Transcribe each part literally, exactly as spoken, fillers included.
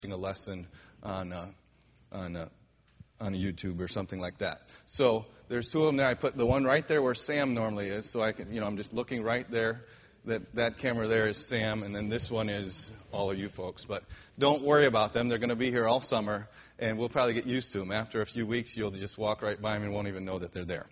a lesson on uh, on uh, on YouTube or something like that. So there's two of them there. I put the one right there where Sam normally is, so I can, you know, I'm just looking right there. That that camera there is Sam, and then this one is all of you folks. But don't worry about them. They're going to be here all summer, and we'll probably get used to them. After a few weeks, you'll just walk right by them and won't even know that they're there.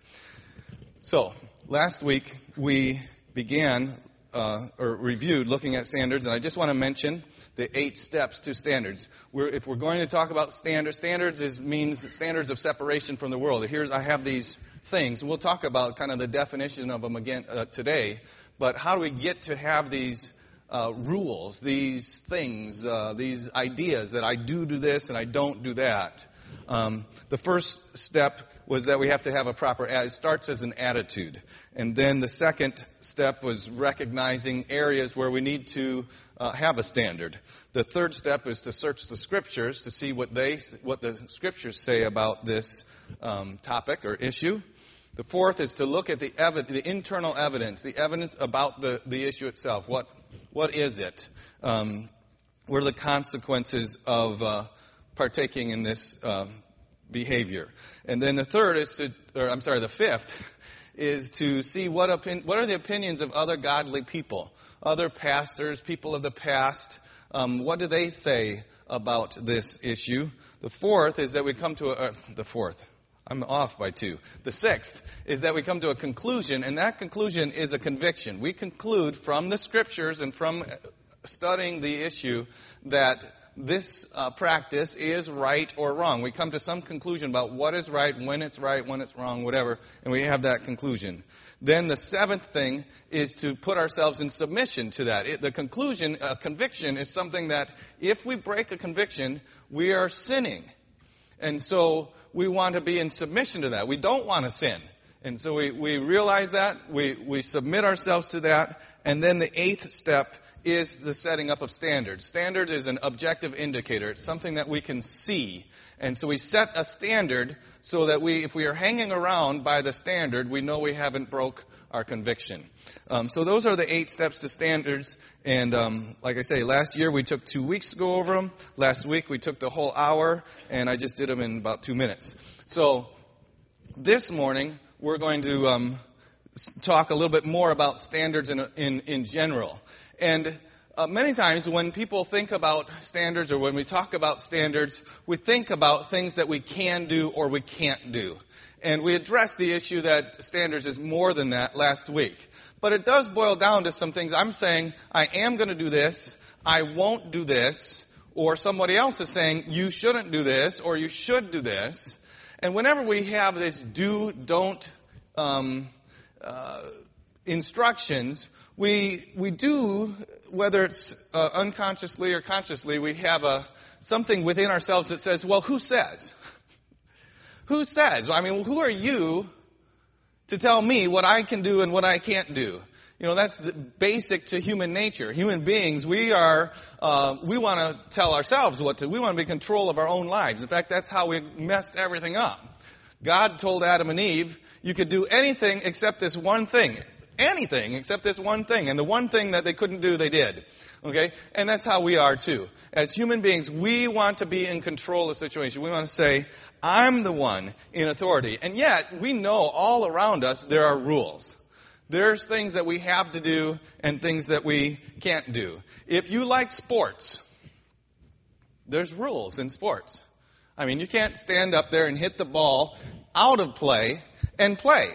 So last week we began uh, or reviewed looking at standards, and I just want to mention the eight steps to standards. We're, if we're going to talk about standards, standards is, means standards of separation from the world. Here's I have these things. We'll talk about kind of the definition of them again uh, today. But how do we get to have these uh, rules, these things, uh, these ideas that I do do this and I don't do that? Um, the first step was that we have to have a proper, it starts as an attitude. And then the second step was recognizing areas where we need to uh, have a standard. The third step is to search the scriptures to see what they, what the scriptures say about this um, topic or issue. The fourth is to look at the evi- the internal evidence, the evidence about the, the issue itself. What what is it? Um, what are the consequences of uh, partaking in this uh, behavior? And then the third is to, or I'm sorry, the fifth is to see what opin- what are the opinions of other godly people, other pastors, people of the past. Um, what do they say about this issue? The fourth is that we come to a, uh, the fourth. I'm off by two. The sixth is that we come to a conclusion, and that conclusion is a conviction. We conclude from the scriptures and from studying the issue that this uh, practice is right or wrong. We come to some conclusion about what is right, when it's right, when it's wrong, whatever, and we have that conclusion. Then the seventh thing is to put ourselves in submission to that. It, the conclusion, a conviction, is something that if we break a conviction, we are sinning. And so we want to be in submission to that. We don't want to sin. And so we, we realize that. We, we submit ourselves to that. And then the eighth step is the setting up of standards. Standard is an objective indicator. It's something that we can see. And so we set a standard so that we, if we are hanging around by the standard, we know we haven't broke our conviction. Um, so those are the eight steps to standards. And um, like I say, last year we took two weeks to go over them. Last week we took the whole hour, and I just did them in about two minutes. So this morning we're going to um, talk a little bit more about standards in in, in general. And uh, many times when people think about standards, or when we talk about standards, we think about things that we can do or we can't do. And we addressed the issue that standards is more than that last week. But it does boil down to some things. I'm saying, I am going to do this, I won't do this, or somebody else is saying, you shouldn't do this, or you should do this. And whenever we have this do, don't um, uh, instructions, we we do, whether it's uh, unconsciously or consciously, we have a something within ourselves that says, well, who says? Who says? I mean, who are you to tell me what I can do and what I can't do? You know, that's the basic to human nature. Human beings, we are, uh, we want to tell ourselves what to, we want to be in control of our own lives. In fact, that's how we messed everything up. God told Adam and Eve, you could do anything except this one thing. Anything except this one thing. And the one thing that they couldn't do, they did. Okay? And that's how we are too. As human beings, we want to be in control of the situation. We want to say, I'm the one in authority. And yet, we know all around us there are rules. There's things that we have to do and things that we can't do. If you like sports, there's rules in sports. I mean, you can't stand up there and hit the ball out of play and play.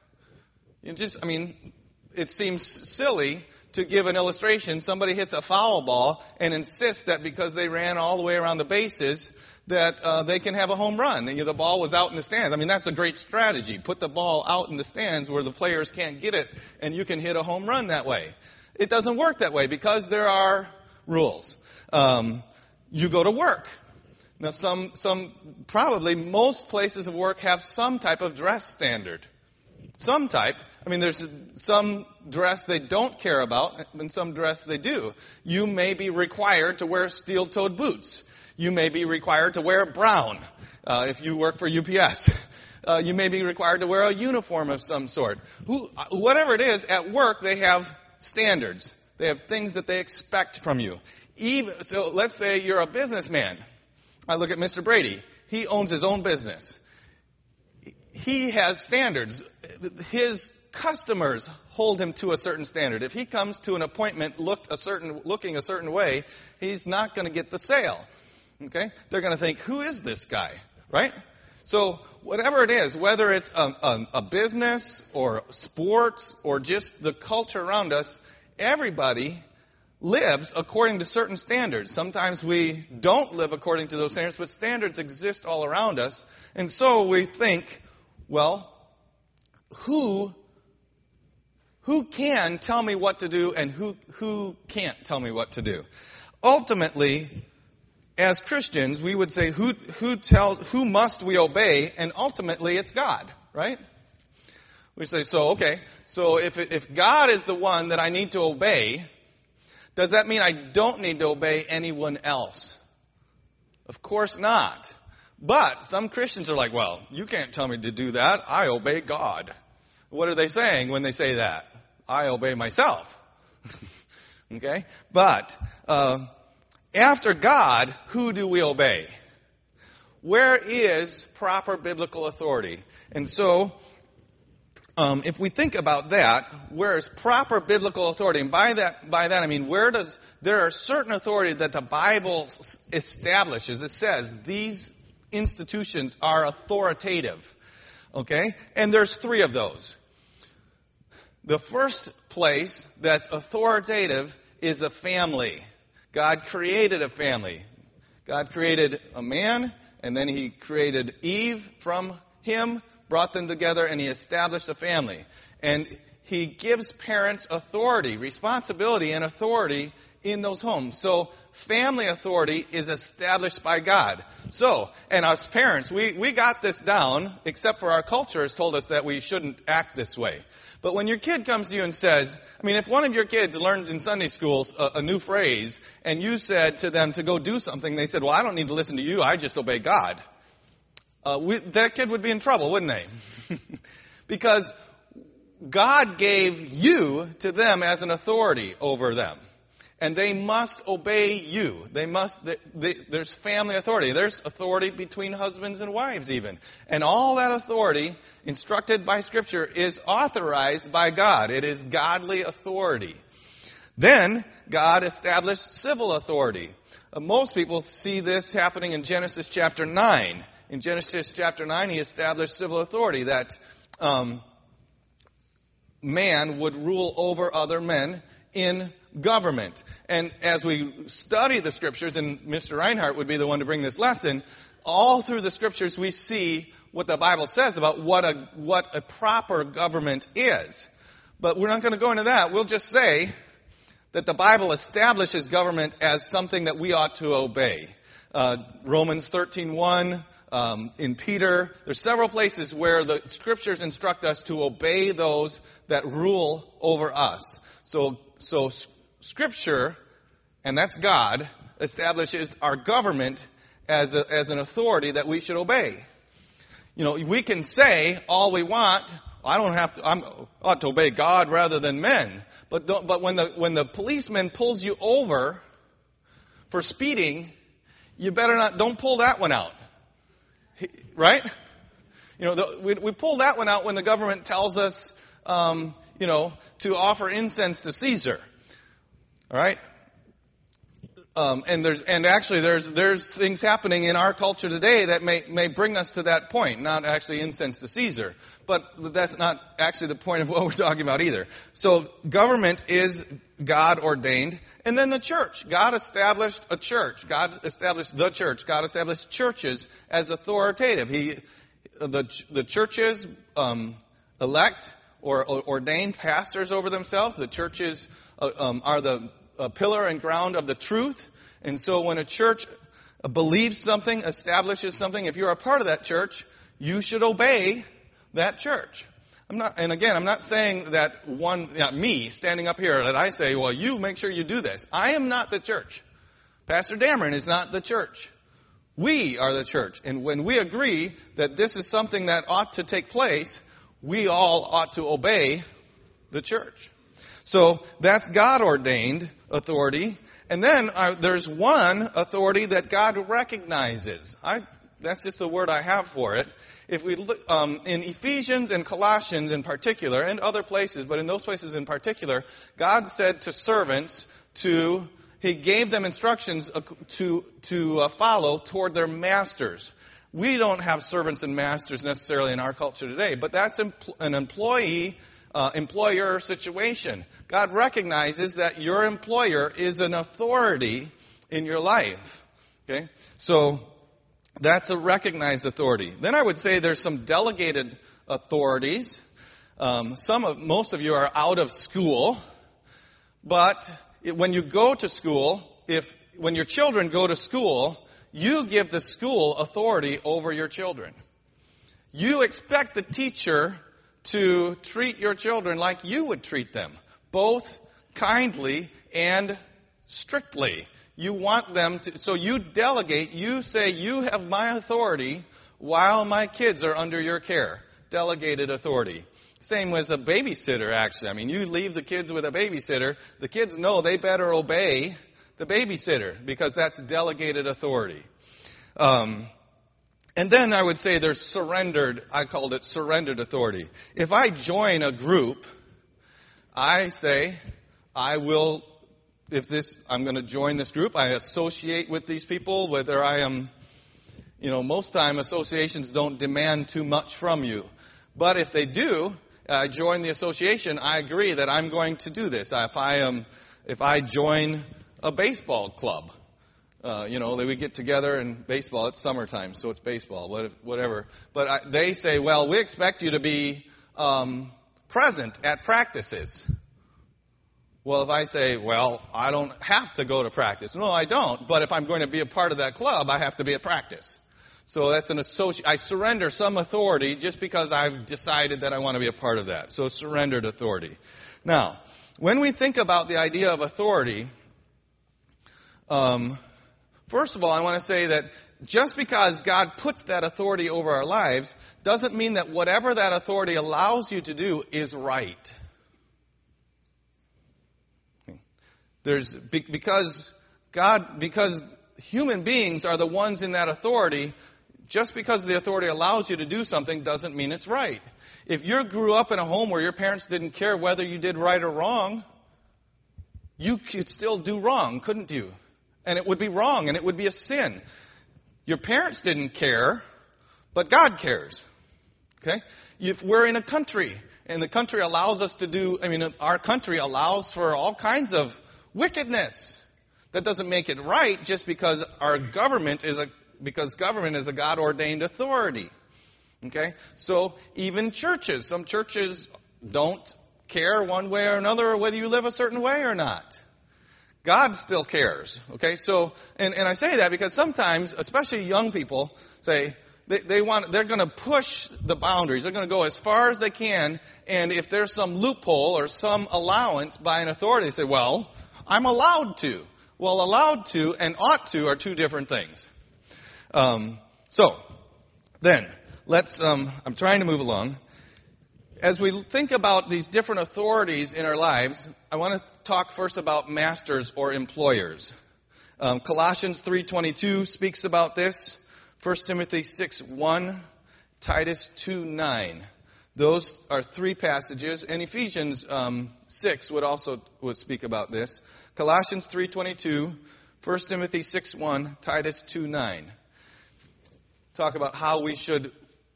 You just, I mean, it seems silly to give an illustration. Somebody hits a foul ball and insists that because they ran all the way around the bases, that uh, they can have a home run. The, the ball was out in the stands. I mean, that's a great strategy. Put the ball out in the stands where the players can't get it, and you can hit a home run that way. It doesn't work that way because there are rules. Um, you go to work. Now, some, some, probably most places of work have some type of dress standard. Some type. I mean, there's some dress they don't care about, and some dress they do. You may be required to wear steel-toed boots. You may be required to wear brown uh, if you work for U P S. Uh, you may be required to wear a uniform of some sort. Who, whatever it is, at work they have standards. They have things that they expect from you. even so, let's say you're a businessman. I look at Mister Brady. He owns his own business. He has standards. His customers hold him to a certain standard. If he comes to an appointment looked a certain, looking a certain way, he's not going to get the sale. Okay? They're going to think, who is this guy? Right? So whatever it is, whether it's a, a, a business or sports or just the culture around us, everybody lives according to certain standards. Sometimes we don't live according to those standards, but standards exist all around us. And so we think, well, who who can tell me what to do and who who can't tell me what to do? Ultimately, as Christians, we would say who who tells who must we obey, and ultimately it's God, right? We say, so okay, so if if God is the one that I need to obey, does that mean I don't need to obey anyone else? Of course not. But some Christians are like, well, you can't tell me to do that. I obey God. What are they saying when they say that? I obey myself. Okay? But uh, after God, who do we obey? Where is proper biblical authority? And so, um, if we think about that, where is proper biblical authority? And by that, by that I mean, where does there are certain authority that the Bible establishes? It says these institutions are authoritative. Okay? And there's three of those. The first place that's authoritative is a family. God created a family. God created a man, and then He created Eve from him, brought them together, and He established a family. And He gives parents authority, responsibility, and authority in those homes. So family authority is established by God. So, and as parents, we, we got this down, except for our culture has told us that we shouldn't act this way. But when your kid comes to you and says, I mean, if one of your kids learns in Sunday schools a, a new phrase, and you said to them to go do something, they said, well, I don't need to listen to you, I just obey God. Uh, we, that kid would be in trouble, wouldn't they? Because God gave you to them as an authority over them. And they must obey you. They must, they, they, there's family authority. There's authority between husbands and wives even. And all that authority, instructed by Scripture, is authorized by God. It is godly authority. Then, God established civil authority. Uh, most people see this happening in Genesis chapter nine. In Genesis chapter nine, He established civil authority that um, man would rule over other men in government. And as we study the Scriptures, and Mister Reinhardt would be the one to bring this lesson, all through the Scriptures we see what the Bible says about what a what a proper government is. But we're not going to go into that. We'll just say that the Bible establishes government as something that we ought to obey. Uh, Romans thirteen one, um, in Peter, there's several places where the Scriptures instruct us to obey those that rule over us. So, so Scripture, and that's God, establishes our government as a, as an authority that we should obey. You know, we can say all we want. I don't have to. I'm I ought to obey God rather than men. But don't, but when the when the policeman pulls you over for speeding, you better not. Don't pull that one out, right? You know, the, we we pull that one out when the government tells us, um, you know, to offer incense to Caesar. All right. Um, and there's and actually there's there's things happening in our culture today that may may bring us to that point. Not actually incense to Caesar, but that's not actually the point of what we're talking about either. So government is God ordained, and then the church. God established a church. God established the church. God established churches as authoritative. He the the churches um, elect or, or ordain pastors over themselves. The churches uh, um, are the uh, pillar and ground of the truth. And so when a church believes something, establishes something, if you're a part of that church, you should obey that church. I'm not, and again, I'm not saying that one, you know, me standing up here, that I say, well, you make sure you do this. I am not the church. Pastor Dameron is not the church. We are the church. And when we agree that this is something that ought to take place, we all ought to obey the church. So that's God-ordained authority. And then uh, there's one authority that God recognizes. I, that's just the word I have for it. If we look um, in Ephesians and Colossians in particular, and other places, but in those places in particular, God said to servants to He gave them instructions to to uh, follow toward their masters. We don't have servants and masters necessarily in our culture today, but that's empl- an employee uh, employer situation. God recognizes that your employer is an authority in your life. Okay, so that's a recognized authority. Then I would say there's some delegated authorities. Um, some of most of you are out of school, but when you go to school, if when your children go to school, you give the school authority over your children. You expect the teacher to treat your children like you would treat them, both kindly and strictly. You want them to, so you delegate, you say, you have my authority while my kids are under your care. Delegated authority. Same as a babysitter, actually. I mean, you leave the kids with a babysitter, the kids know they better obey the babysitter because that's delegated authority. Um, and then I would say there's surrendered, I called it surrendered authority. If I join a group, I say, I will, if this, I'm going to join this group, I associate with these people, whether I am, you know, most time associations don't demand too much from you. But if they do, I join the association, I agree that I'm going to do this. If I am, if I join a baseball club, uh, you know, we get together in baseball. It's summertime, so it's baseball, whatever. But I, they say, well, we expect you to be um, present at practices. Well, if I say, well, I don't have to go to practice. No, I don't. But if I'm going to be a part of that club, I have to be at practice. So that's an associate. I surrender some authority just because I've decided that I want to be a part of that. So surrendered authority. Now, when we think about the idea of authority, um, first of all, I want to say that just because God puts that authority over our lives doesn't mean that whatever that authority allows you to do is right. There's because God, because human beings are the ones in that authority. Just because the authority allows you to do something doesn't mean it's right. If you grew up in a home where your parents didn't care whether you did right or wrong, you could still do wrong, couldn't you? And it would be wrong, and it would be a sin. Your parents didn't care, but God cares. Okay? If we're in a country, and the country allows us to do, I mean, our country allows for all kinds of wickedness. That doesn't make it right just because our government is a because government is a God-ordained authority. Okay? So even churches, some churches don't care one way or another whether you live a certain way or not. God still cares. Okay? So and, and I say that because sometimes, especially young people, say they, they want they're going to push the boundaries. They're going to go as far as they can, and if there's some loophole or some allowance by an authority, they say, well, I'm allowed to. Well, allowed to and ought to are two different things. Um, so, then, let's, um, I'm trying to move along. As we think about these different authorities in our lives, I want to talk first about masters or employers. Um, Colossians three twenty-two speaks about this. First Timothy six one, Titus two nine. Those are three passages, and Ephesians um, six would also would speak about this. Colossians three twenty-two, First Timothy six one, Titus two nine. Talk about how we should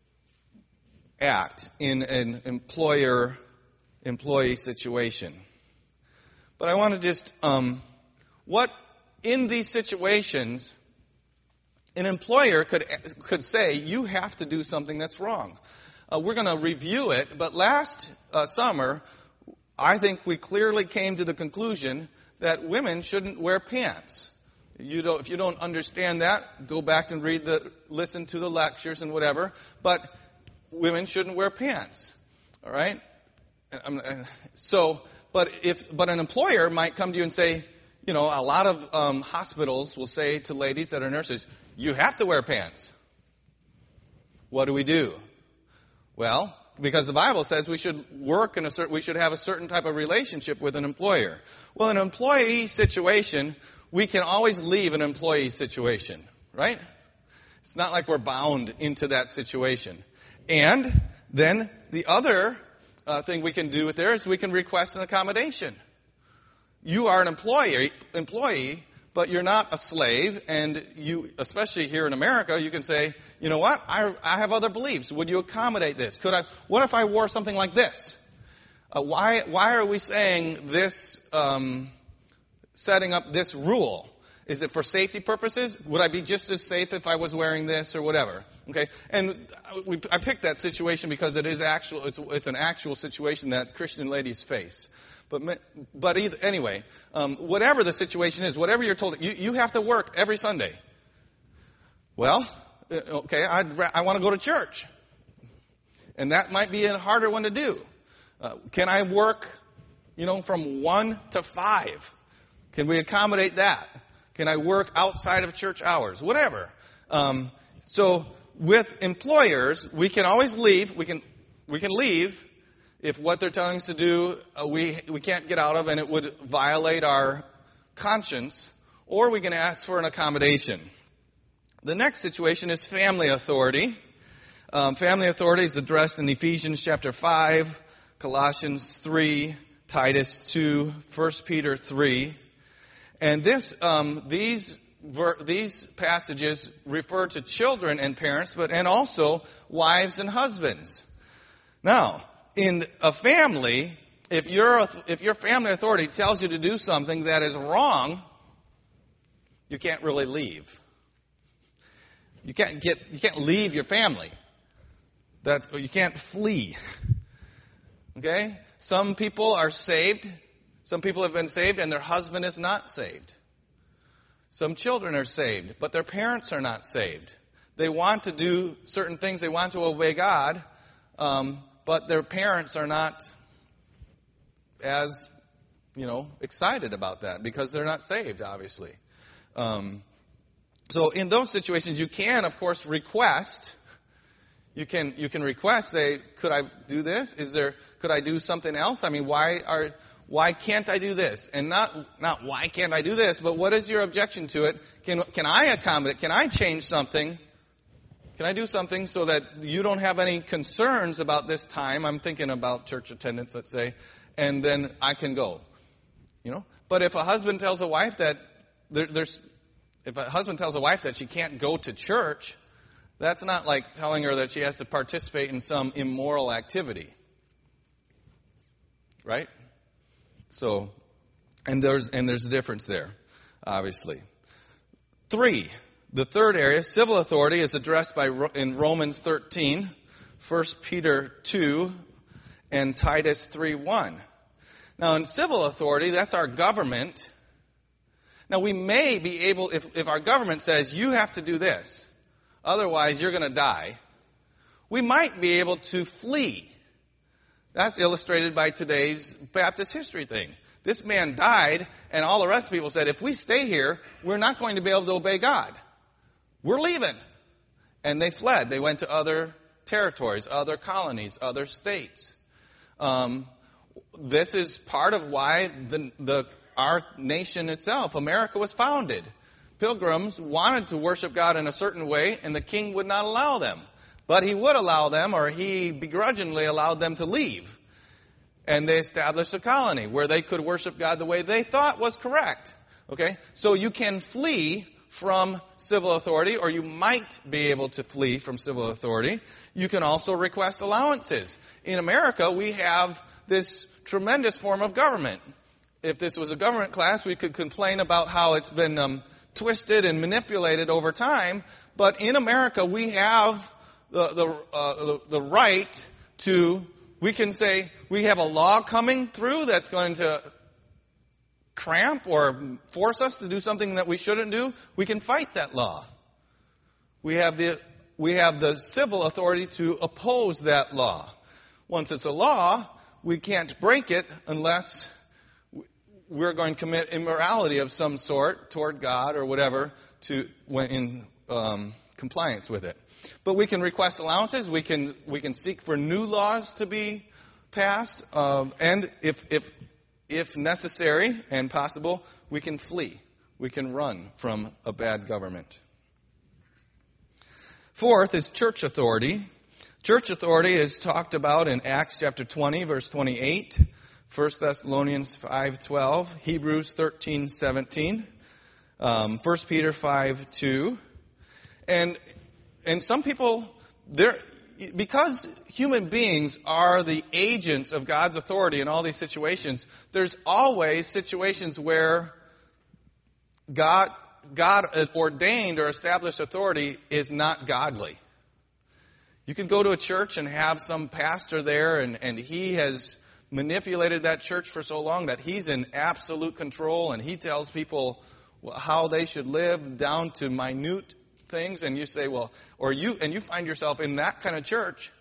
act in an employer-employee situation. But I want to just, um, what in these situations, an employer could could say, you have to do something that's wrong. Uh, we're going to review it, but last uh, summer, I think we clearly came to the conclusion that women shouldn't wear pants. You don't, if you don't understand that, go back and read the, listen to the lectures and whatever. But women shouldn't wear pants. All right. So, but if, but an employer might come to you and say, you know, a lot of um, hospitals will say to ladies that are nurses, you have to wear pants. What do we do? Well, because the Bible says we should work in a certain, we should have a certain type of relationship with an employer. Well, in an employee situation, we can always leave an employee situation, right? It's not like we're bound into that situation. And then the other uh, thing we can do with there is we can request an accommodation. You are an employee, employee, but you're not a slave, and you, especially here in America, you can say, you know what, I, I have other beliefs. Would you accommodate this? Could I? What if I wore something like this? Uh, why, why are we saying this, um, setting up this rule? Is it for safety purposes? Would I be just as safe if I was wearing this or whatever? Okay, and we, I picked that situation because it is actual. It's, it's an actual situation that Christian ladies face. But but either, anyway, um, whatever the situation is, whatever you're told, you, you have to work every Sunday. Well, okay, I'd, I want to go to church, and that might be a harder one to do. Uh, can I work, you know, from one to five? Can we accommodate that? Can I work outside of church hours? Whatever. Um, so with employers, we can always leave. We can we can leave if what they're telling us to do uh, we we can't get out of, and it would violate our conscience, or we can ask for an accommodation. The next situation is family authority. Um, family authority is addressed in Ephesians chapter five, Colossians three, Titus two, First Peter three. And this, um, these, ver- these passages refer to children and parents, but and also wives and husbands. Now, in a family, if your if your family authority tells you to do something that is wrong, you can't really leave. You can't get you can't leave your family. That's you can't flee. Okay? Some people are saved. Some people have been saved and their husband is not saved. Some children are saved, but their parents are not saved. They want to do certain things. They want to obey God, um, but their parents are not as, you know, excited about that because they're not saved, obviously. Um, so in those situations, you can, of course, request. You can you can request, say, could I do this? Is there could I do something else? I mean, why are Why can't I do this? And not not why can't I do this, but what is your objection to it? Can can I accommodate? Can I change something? Can I do something so that you don't have any concerns about this time? I'm thinking about church attendance, let's say, and then I can go. You know? But if a husband tells a wife that there, there's if a husband tells a wife that she can't go to church, that's not like telling her that she has to participate in some immoral activity. Right? So, and there's and there's a difference there, obviously. Three, the third area, civil authority, is addressed by in Romans thirteen, First Peter two, and Titus three one. Now, in civil authority, that's our government. Now, we may be able, if if our government says you have to do this, otherwise you're going to die, we might be able to flee. That's illustrated by today's Baptist history thing. This man died, and all the rest of the people said, if we stay here, we're not going to be able to obey God. We're leaving. And they fled. They went to other territories, other colonies, other states. Um, this is part of why the, the our nation itself, America, was founded. Pilgrims wanted to worship God in a certain way, and the king would not allow them. But he would allow them, or he begrudgingly allowed them to leave. And they established a colony where they could worship God the way they thought was correct. Okay? So you can flee from civil authority, or you might be able to flee from civil authority. You can also request allowances. In America, we have this tremendous form of government. If this was a government class, we could complain about how it's been um, twisted and manipulated over time. But in America, we have The the, uh, the the right to, we can say we have a law coming through that's going to cramp or force us to do something that we shouldn't do. We can fight that law. We have the we have the civil authority to oppose that law. Once it's a law, we can't break it unless we're going to commit immorality of some sort toward God or whatever to when in um, compliance with it. But we can request allowances. We can we can seek for new laws to be passed, um, and if if if necessary and possible, we can flee. we can run from a bad government. Fourth is church authority. Church authority is talked about in Acts chapter twenty, verse twenty-eight, First Thessalonians five twelve, Hebrews thirteen seventeen, um, First Peter five two. And and some people, they're, because human beings are the agents of God's authority in all these situations, there's always situations where God, God ordained or established authority is not godly. You can go to a church and have some pastor there, and, and he has manipulated that church for so long that he's in absolute control, and he tells people how they should live down to minute things, and you say, well, or you, and you find yourself in that kind of church.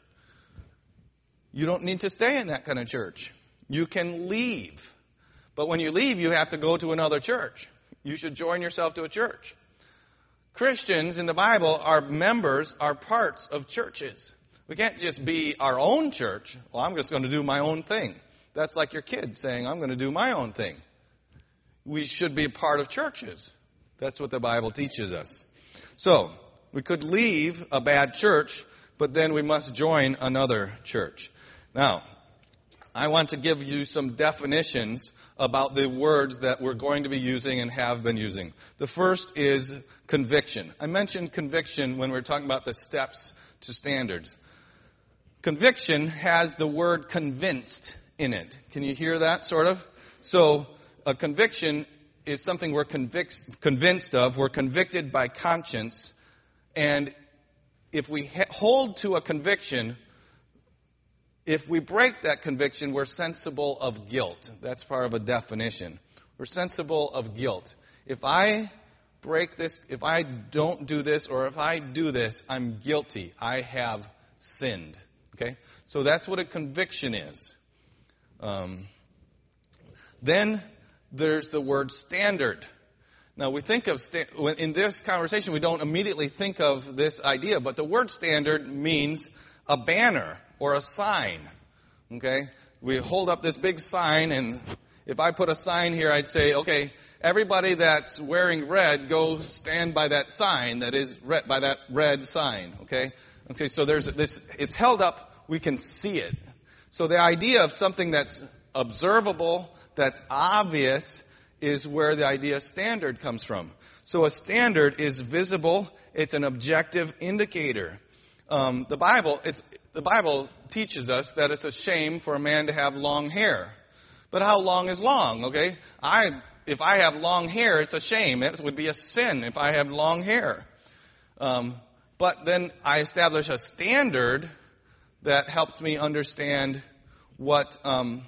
You don't need to stay in that kind of church. You can leave. But when you leave, you have to go to another church. You should join yourself to a church. Christians in the Bible are members, are parts of churches. We can't just be our own church. Well, I'm just going to do my own thing. That's like your kids saying, I'm going to do my own thing. We should be a part of churches. That's what the Bible teaches us. So, we could leave a bad church, but then we must join another church. Now, I want to give you some definitions about the words that we're going to be using and have been using. The first is conviction. I mentioned conviction when we were talking about the steps to standards. Conviction has the word convinced in it. Can you hear that, sort of? So, a conviction is something we're convic- convinced of. We're convicted by conscience. And if we ha- hold to a conviction, if we break that conviction, we're sensible of guilt. That's part of a definition. We're sensible of guilt. If I break this, if I don't do this, or if I do this, I'm guilty. I have sinned. Okay? So that's what a conviction is. Um, then there's the word standard. Now, we think of, sta- in this conversation, we don't immediately think of this idea, but the word standard means a banner or a sign. Okay? We hold up this big sign, and if I put a sign here, I'd say, okay, everybody that's wearing red, go stand by that sign that is red, by that red sign. Okay? Okay, so there's this, it's held up, we can see it. So the idea of something that's observable, that's obvious, is where the idea of standard comes from. So a standard is visible. It's an objective indicator. Um, the Bible, it's the Bible teaches us that it's a shame for a man to have long hair. But how long is long? Okay, I if I have long hair, it's a shame. It would be a sin if I have long hair. Um, but then I establish a standard that helps me understand what. Um,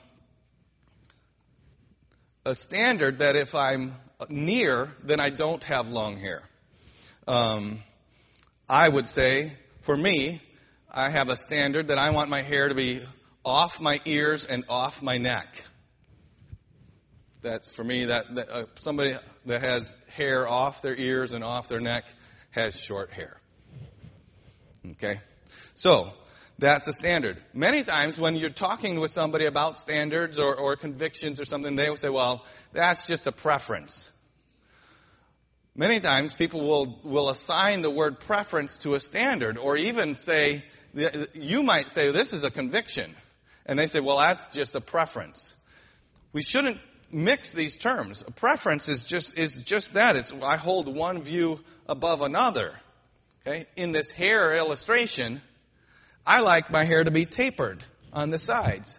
A standard that if I'm near, then I don't have long hair. Um, I would say, for me, I have a standard that I want my hair to be off my ears and off my neck. That, for me, that, that uh, somebody that has hair off their ears and off their neck has short hair. Okay? So, that's a standard. Many times when you're talking with somebody about standards or, or convictions or something, they will say, well, that's just a preference. Many times people will, will assign the word preference to a standard, or even say, you might say, this is a conviction. And they say, well, that's just a preference. We shouldn't mix these terms. A preference is just, is just that. It's, I hold one view above another. Okay? In this hair illustration, I like my hair to be tapered on the sides.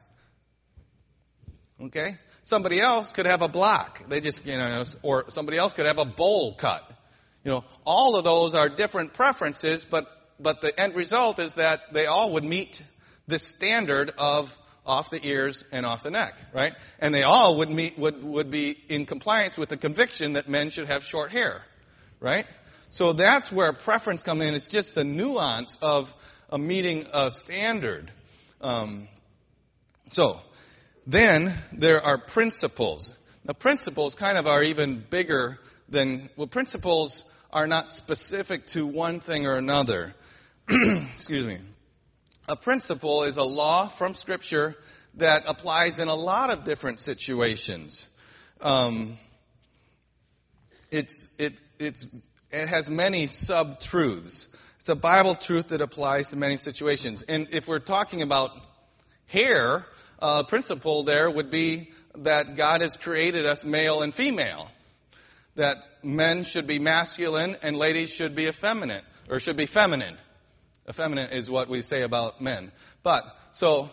Okay? Somebody else could have a block. They just, you know, or somebody else could have a bowl cut. You know, all of those are different preferences, but, but the end result is that they all would meet the standard of off the ears and off the neck, right? And they all would meet, would, would be in compliance with the conviction that men should have short hair, right? So that's where preference comes in. It's just the nuance of a meeting a standard. Um, so, then there are principles. Now, principles kind of are even bigger than, well, principles are not specific to one thing or another. Excuse me. A principle is a law from Scripture that applies in a lot of different situations. Um, it's it it's it has many sub-truths. It's a Bible truth that applies to many situations. And if we're talking about hair, a uh, principle there would be that God has created us male and female. That men should be masculine and ladies should be effeminate, or should be feminine. Effeminate is what we say about men. But, so,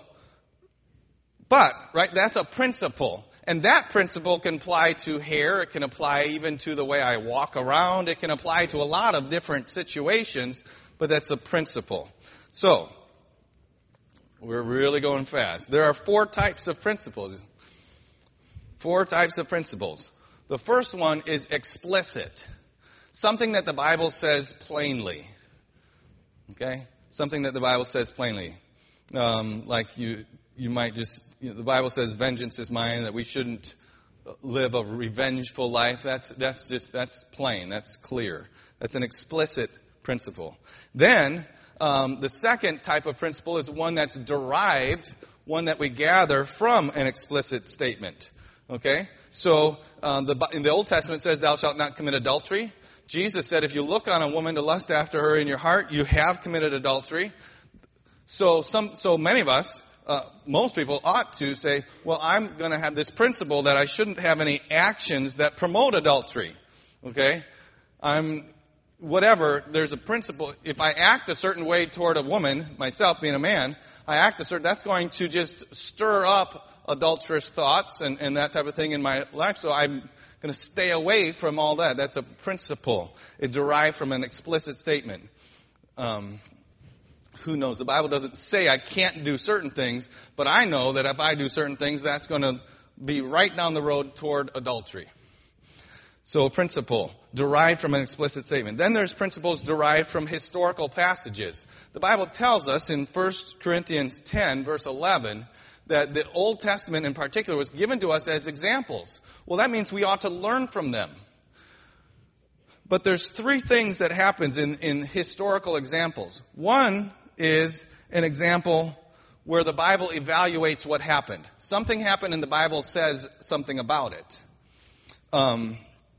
but, right, that's a principle. And that principle can apply to hair. It can apply even to the way I walk around. It can apply to a lot of different situations, but that's a principle. So, we're really going fast. There are four types of principles. Four types of principles. The first one is explicit. Something that the Bible says plainly. Okay? Something that the Bible says plainly. Um, like you, you might just, you know, the Bible says vengeance is mine, that we shouldn't live a revengeful life. That's, that's just, that's plain. That's clear. That's an explicit principle. Then, um, the second type of principle is one that's derived, one that we gather from an explicit statement. Okay? So, um, the, in the Old Testament it says, thou shalt not commit adultery. Jesus said, if you look on a woman to lust after her in your heart, you have committed adultery. So, some, so many of us, uh, most people ought to say, well, I'm going to have this principle that I shouldn't have any actions that promote adultery. Okay? I'm, whatever, there's a principle. If I act a certain way toward a woman, myself being a man, I act a certain, that's going to just stir up adulterous thoughts and, and that type of thing in my life. So I'm going to stay away from all that. That's a principle. It derived from an explicit statement. Um, who knows? The Bible doesn't say I can't do certain things, but I know that if I do certain things, that's going to be right down the road toward adultery. So a principle derived from an explicit statement. Then there's principles derived from historical passages. The Bible tells us in First Corinthians ten, verse eleven, that the Old Testament in particular was given to us as examples. Well, that means we ought to learn from them. But there's three things that happens in, in historical examples. One is an example where the Bible evaluates what happened. Something happened and the Bible says something about it. Um,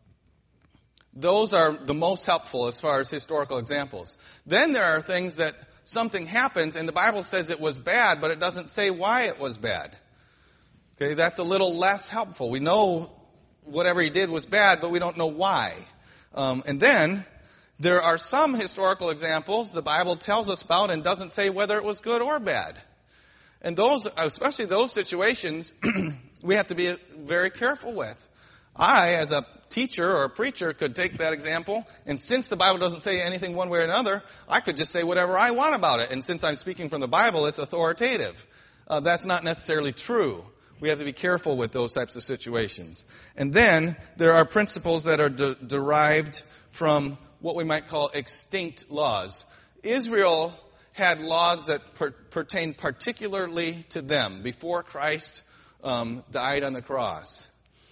those are the most helpful as far as historical examples. Then there are things that something happens and the Bible says it was bad, but it doesn't say why it was bad. Okay, that's a little less helpful. We know whatever he did was bad, but we don't know why. Um, and then there are some historical examples the Bible tells us about and doesn't say whether it was good or bad. And those, especially those situations, we have to be very careful with. I, as a teacher or a preacher, could take that example, and since the Bible doesn't say anything one way or another, I could just say whatever I want about it. And since I'm speaking from the Bible, it's authoritative. Uh, that's not necessarily true. We have to be careful with those types of situations. And then there are principles that are de- derived from what we might call extinct laws. Israel had laws that per- pertained particularly to them before Christ um, died on the cross.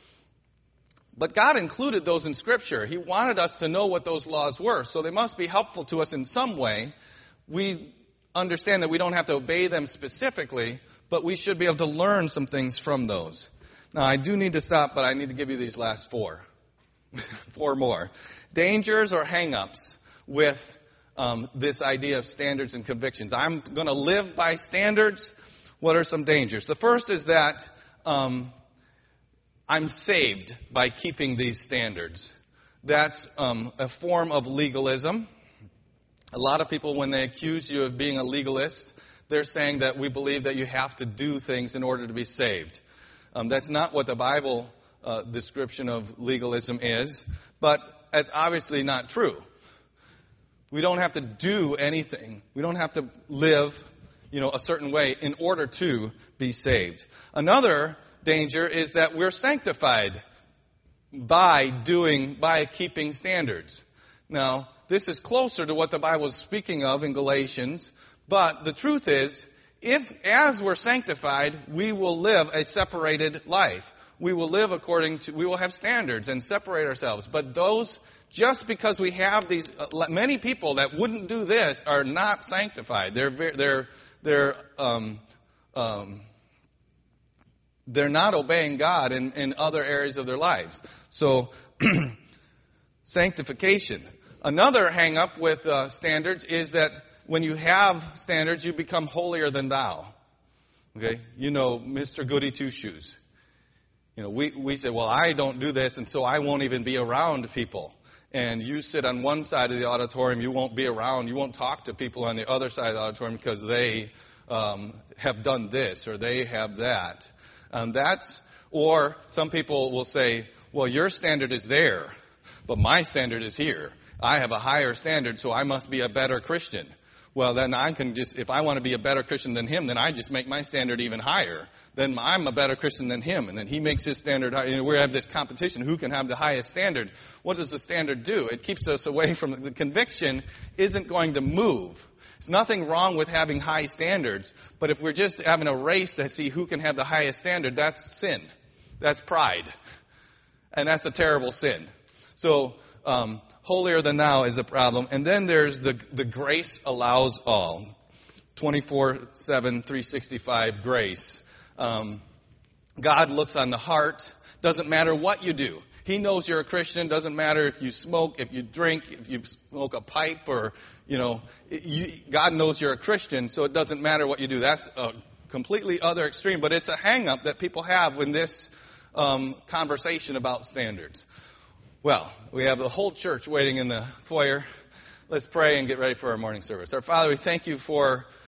But God included those in Scripture. He wanted us to know what those laws were, so they must be helpful to us in some way. We understand that we don't have to obey them specifically, but we should be able to learn some things from those. Now, I do need to stop, but I need to give you these last four. Four more. Dangers or hang-ups with um, this idea of standards and convictions. I'm going to live by standards. What are some dangers? The first is that um, I'm saved by keeping these standards. That's um, a form of legalism. A lot of people, when they accuse you of being a legalist, they're saying that we believe that you have to do things in order to be saved. Um, that's not what the Bible uh, description of legalism is, but it's obviously not true. We don't have to do anything. We don't have to live, you know, a certain way in order to be saved. Another danger is that we're sanctified by doing, by keeping standards. Now, this is closer to what the Bible is speaking of in Galatians, but the truth is, if as we're sanctified, we will live a separated life. We will live according to, we will have standards and separate ourselves. But those, just because we have these, many people that wouldn't do this are not sanctified. They're, they're, they're, um, um, they're not obeying God in, in other areas of their lives. So, Sanctification. Another hang up with uh, standards is that when you have standards, you become holier than thou. Okay? You know, Mister Goody Two Shoes. You know, we, we say, well, I don't do this, and so I won't even be around people. And you sit on one side of the auditorium, you won't be around, you won't talk to people on the other side of the auditorium because they um, have done this or they have that. And that's, or some people will say, well, your standard is there, but my standard is here. I have a higher standard, so I must be a better Christian. Well, then I can just, if I want to be a better Christian than him, then I just make my standard even higher. Then I'm a better Christian than him, and then he makes his standard higher. You know, we have this competition. Who can have the highest standard? What does the standard do? It keeps us away from, the conviction isn't going to move. There's nothing wrong with having high standards, but if we're just having a race to see who can have the highest standard, that's sin. That's pride. And that's a terrible sin. So, um, holier than thou is a problem. And then there's the, the grace allows all. twenty-four seven, three sixty-five grace. Um, God looks on the heart. Doesn't matter what you do. He knows you're a Christian. Doesn't matter if you smoke, if you drink, if you smoke a pipe, or, you know, you, God knows you're a Christian, so it doesn't matter what you do. That's a completely other extreme, but it's a hang-up that people have in this um, conversation about standards. Well, we have the whole church waiting in the foyer. Let's pray and get ready for our morning service. Our Father, we thank you for